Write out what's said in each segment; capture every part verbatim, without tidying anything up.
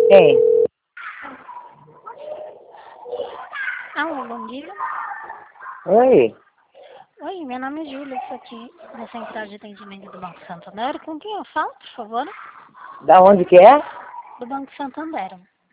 Quem? Alô, bom dia. Oi? Oi, meu nome é Júlia, estou aqui da Central de Atendimento do Banco Santander. Com quem eu falo, por favor? Da onde que é? Do Banco Santander.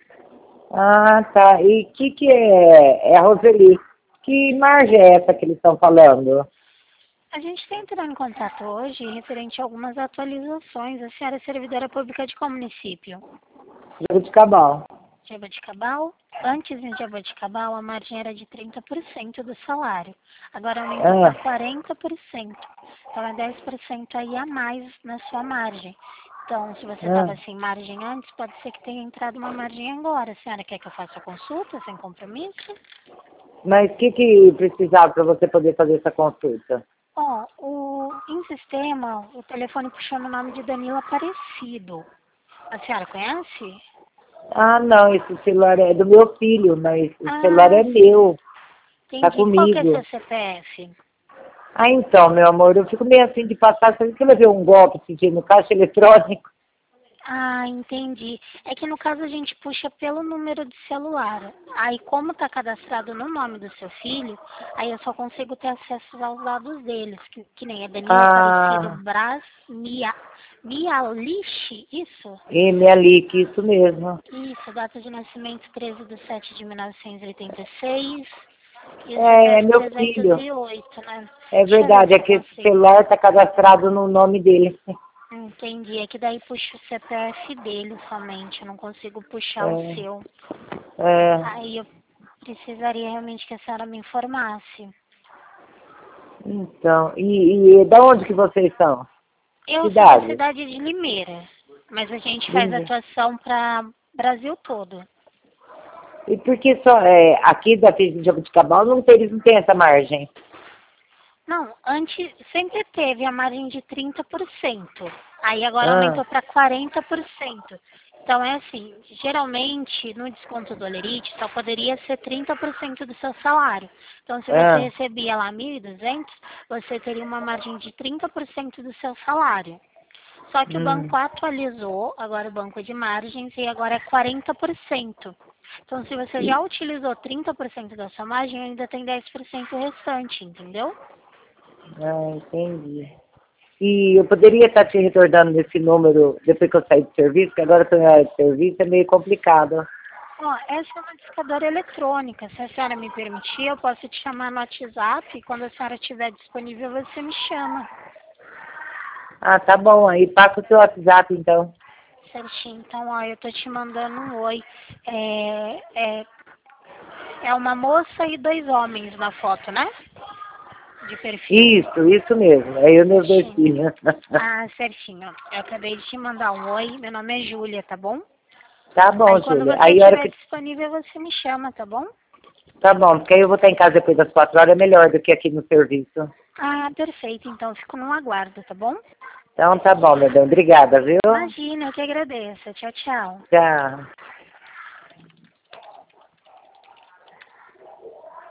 Ah, tá. E que que é? É a Roseli. Que margem é essa que eles estão falando? A gente está entrando em contato hoje referente a algumas atualizações. A senhora é servidora pública de qual município? Jabuticabal. Jaboticabal. Antes em Jaboticabal a margem era de trinta por cento do salário. Agora aumentou para Ah, quarenta por cento. Então é dez por cento aí a mais na sua margem. Então, se você ah. estava sem margem antes, pode ser que tenha entrado uma margem agora. A senhora quer que eu faça a consulta sem compromisso? Mas o que que precisava para você poder fazer essa consulta? Ó, o, em sistema, o telefone puxou no nome de Danilo Aparecido. A senhora conhece? Ah, não, esse celular é do meu filho, mas o celular Ah, é sim. meu, tá Entendi. Qual que é seu comigo. C P F? Ah, então, meu amor, eu fico meio assim de passar, sabe que eu levei um golpe esse dia no caixa eletrônico? Ah, entendi. É que no caso a gente puxa pelo número de celular. Aí como está cadastrado no nome do seu filho, aí eu só consigo ter acesso aos dados deles, que, que nem é Danilo Aparecido Ah, Braz Mia, Mialiche, isso? e minha Lick, isso mesmo. Isso, data de nascimento treze de setembro de mil novecentos e oitenta e seis e o É, é C P F meu filho. trezentos e oito, né? É Deixa eu ver verdade, se é eu que esse consigo. celular está cadastrado no nome dele. Entendi, é que daí puxa o C P F dele somente, eu não consigo puxar o É, seu. é, Aí eu precisaria realmente que a senhora me informasse. então, e, e da onde que vocês são? Eu sou da Cidade? cidade de Limeira, mas a gente faz Linda. atuação para Brasil todo. E por que só, é, aqui da Fez de Jabuticabal não tem, eles não têm essa margem? Não, antes sempre teve a margem de trinta por cento. Aí agora Ah, aumentou para quarenta por cento. Então é assim, geralmente no desconto do Olerite só poderia ser trinta por cento do seu salário. Então se você ah, recebia lá mil e duzentos, você teria uma margem de trinta por cento do seu salário. Só que o hum. banco atualizou, agora o banco de margens, e agora é quarenta por cento. Então se você já E, utilizou trinta por cento da sua margem, ainda tem dez por cento restante, entendeu? ah, entendi. E eu poderia estar te retornando nesse número depois que eu sair do serviço, que agora eu estou em área de serviço, é meio complicado. Ó, essa é uma discadora eletrônica. Se a senhora me permitir, eu posso te chamar no WhatsApp e quando a senhora estiver disponível, você me chama. Ah, tá bom, aí passa o seu WhatsApp então. Certinho. Então, ó, eu tô te mandando um oi. É, é, é uma moça e dois homens na foto, né? De perfil. Isso, isso mesmo, é eu e meus dois Certinho. filhos. Ah, certinho. Eu acabei de te mandar um oi. Meu nome é Júlia, tá bom? Tá bom, Aí quando Júlia. você Aí a hora estiver que. disponível, você me chama, tá bom? Tá bom, porque aí eu vou estar em casa depois das quatro horas, é melhor do que aqui no serviço. Ah, perfeito. Então, eu fico no aguardo, tá bom? Então tá bom, meu bem. Obrigada, viu? Imagina, eu que agradeço. Tchau, tchau. Tchau.